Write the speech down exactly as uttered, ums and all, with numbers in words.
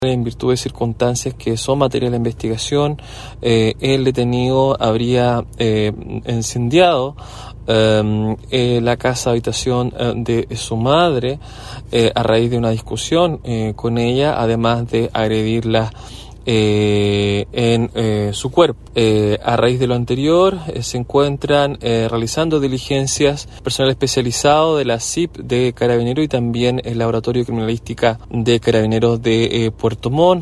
En virtud de circunstancias que son materia de la investigación, eh, el detenido habría eh, incendiado eh, eh, la casa habitación eh, de su madre eh, a raíz de una discusión eh, con ella, además de agredirla Eh, en eh, su cuerpo. Eh, a raíz de lo anterior, eh, se encuentran eh, realizando diligencias personal especializado de la C I P de Carabineros y también el Laboratorio de Criminalística de Carabineros de eh, Puerto Montt.